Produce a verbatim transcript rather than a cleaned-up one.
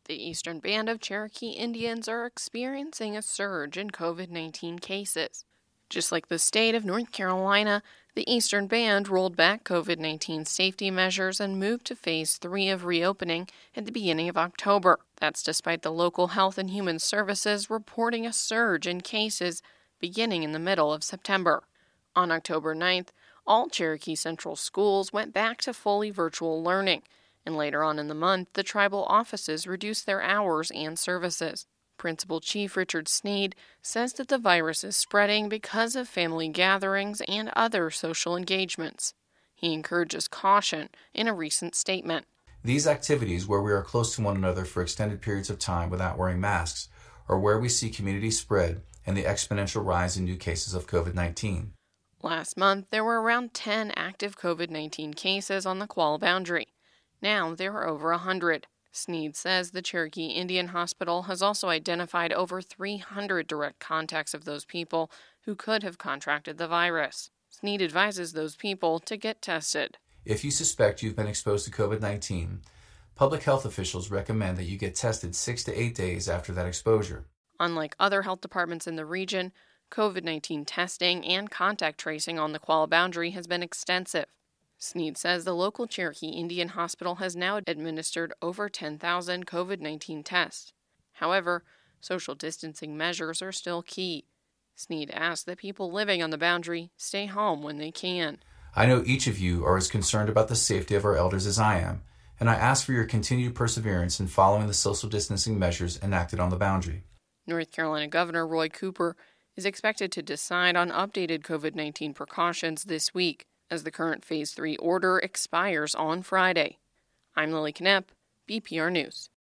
The Eastern Band of Cherokee Indians are experiencing a surge in COVID nineteen cases. Just like the state of North Carolina, the Eastern Band rolled back COVID nineteen safety measures and moved to phase three of reopening at the beginning of October. That's despite the local Health and Human Services reporting a surge in cases beginning in the middle of September. On October ninth, all Cherokee Central schools went back to fully virtual learning, and later on in the month, the tribal offices reduced their hours and services. Principal Chief Richard Sneed says that the virus is spreading because of family gatherings and other social engagements. He encourages caution in a recent statement. These activities where we are close to one another for extended periods of time without wearing masks are where we see community spread and the exponential rise in new cases of COVID nineteen. Last month, there were around ten active COVID nineteen cases on the Qualla boundary. Now there are over one hundred. Sneed says the Cherokee Indian Hospital has also identified over three hundred direct contacts of those people who could have contracted the virus. Sneed advises those people to get tested. If you suspect you've been exposed to COVID nineteen, public health officials recommend that you get tested six to eight days after that exposure. Unlike other health departments in the region, COVID nineteen testing and contact tracing on the Qualla boundary has been extensive. Sneed says the local Cherokee Indian Hospital has now administered over ten thousand COVID nineteen tests. However, social distancing measures are still key. Sneed asks that people living on the boundary stay home when they can. I know each of you are as concerned about the safety of our elders as I am, and I ask for your continued perseverance in following the social distancing measures enacted on the boundary. North Carolina Governor Roy Cooper is expected to decide on updated COVID nineteen precautions this week, as the current Phase three order expires on Friday. I'm Lily Knepp, B P R News.